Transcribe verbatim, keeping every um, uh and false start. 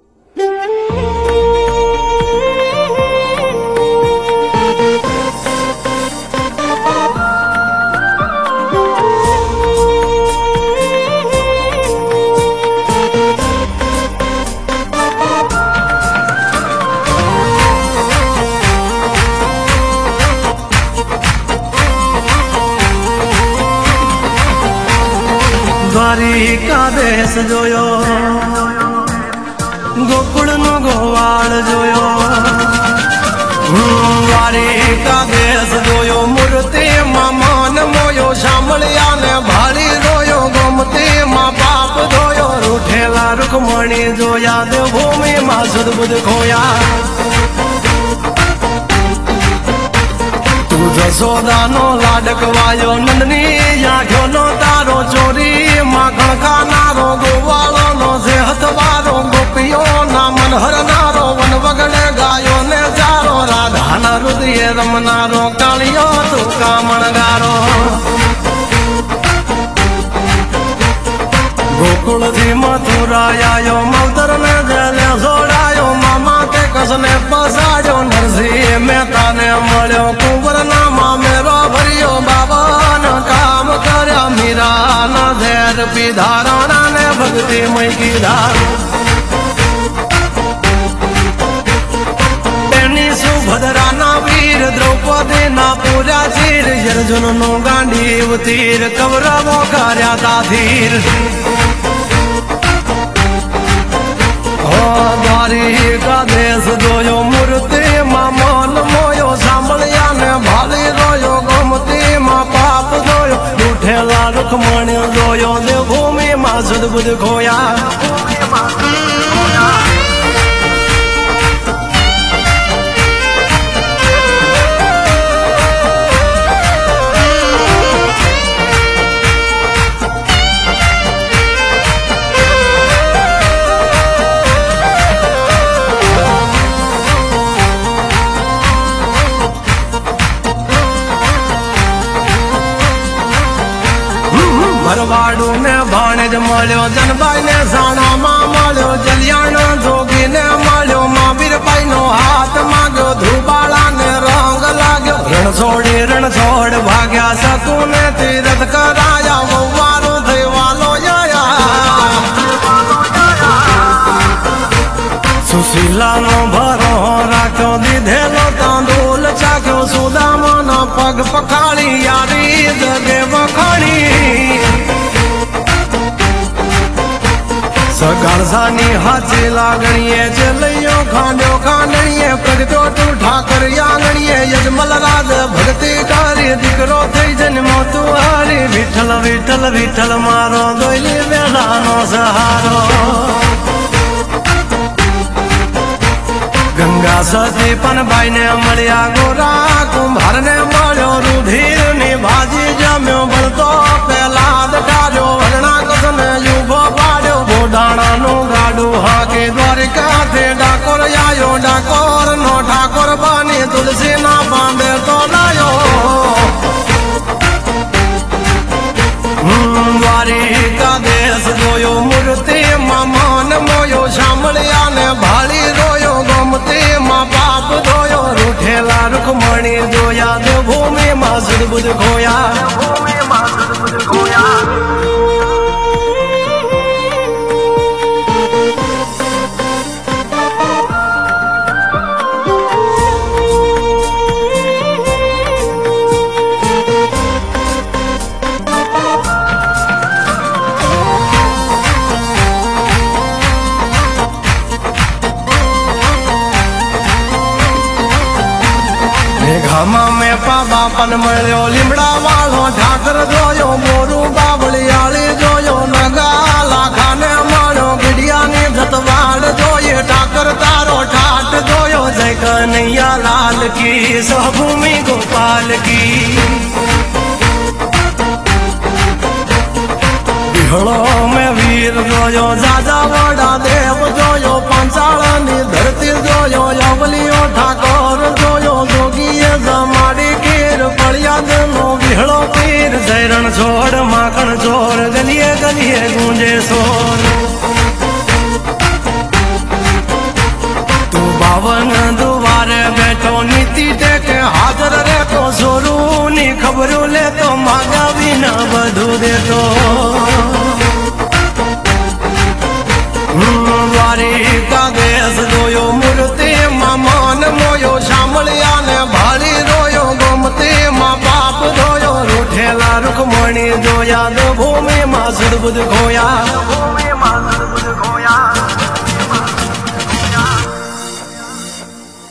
द्वारिका देश जोयो गोकुल नो गोवाल जोयो द्वारिका देश जोयो मूर्ति मां मान मोयो शामलिया ने भाली रोयो गोमती मां पाप धोयो रूठेला रुक्मणी जोया देवभूमि मां सुदबुद खोया तू जसोदा नो लाडकवायो नंदनी आख्यो नो तारो चोरी माखण खानारो गोवालो नो सेहत वारो गोपियो ना मनहर नारो वन वगड़े गायो ने चारो राधा ना रुद्रिय रमनारो कालियो तू कामणगारो गोकुल थी मथुरा आयो मवतर ने जेले जोड़ायो मामा के कसने पसायो नरसिंह मेहता ने मळ्यो कुंवर नामा मेरो भरियो बाबा न काम कर्या मीरा न धैर पीधा राणा ने भक्ति मई कीधा तेनी सुभद्रा ना वीर द्रौपदी ना पूजा चीर अर्जुन नो गांडीव तीर कौरवो कार्या दाधीर द्वारिका देश जोयो मूर्ति मां मान मोयो शामलिया ने भाली रोयो गोमती मां पाप धोयो रूठेला रुक्मणी जोयो देवभूमि मां सुदबुद खोया भरवाड़ू ने भाणेज मळ्यो जनबाई ने साणा मां मळ्यो जलियाणा जोगी ने मळ्यो महावीर बाई नो हाथ मांग्यो ध्रुबाला ने रंग लाग्यो रण छोड़ी रण छोड़ भाग्या सकू ने तीरथ कराया ववारो थई वालो आया सुशीला नो भरो राख्यो दीधेलो तांदूल चाख्यो सुदामा ना पग पखाड़ी यारी जगे वखाणी सगारसानी हाथी लागणिये चलियो खांडो खांडणिये प्रगटो तू ठाकर यांगणिये यजमल राज भक्ति कारी दिकरो थई जन्मो तू हारी विठल विठल विठल मारो दोइली वेलानो सहारो गंगा सती पन बाई ने मळ्या गोरा कुंभार ने मळ्यो रुधिर ने भाजी जम्यो बळतो पेलाद डार्यो हरणा कसने युभो पाड्यो बोडाणा नो गाडू हाके द्वारिका थे डाकोर आयो डाकोर नो ठाकोर बानी तुलसी ना बांधे तो लायो द्वारिका देश जोयो मूर्ति मां मान मोयो शामलिया ने भाली रोयो गोमती मां पाप धोयो रूठेला रुक्मणी जोया देवभूमि मां सुदबुद खोया घामा में पाबा पन मळ्यो लीमड़ा वालो ठाकर जोयो मोरू बावली आली जोयो नगाला खाने माणो गिड़िया ने जतवाड़ जोये ठाकर तारो ठाट जोयो जय कन्हैया लाल की सहभूमि गोपाल की बिहड़ो में वीर जोयो जाजा वड़ा देव जोयो पंचाळनी धरती जोयो यवलियो ठाकोर जोयो जोगी जमाड़ी कीर पड़िया दनो बिहड़ो पीर जयरण छोड़ माखण छोड़ गलिए गलिए गूंजे सोर भवन दुआरे बैठो नीति टेके हाजर रे तो सोरू नी खबरू ले तो मांगा भी न बधु दे तो द्वारिका देश जोयो मूर्ति मां मान मोयो शामलिया ने भारी रोयो गोमती मां पाप धोयो रूठेला रुक्मणी जोया दो भूमि मां सुरबुद खोया।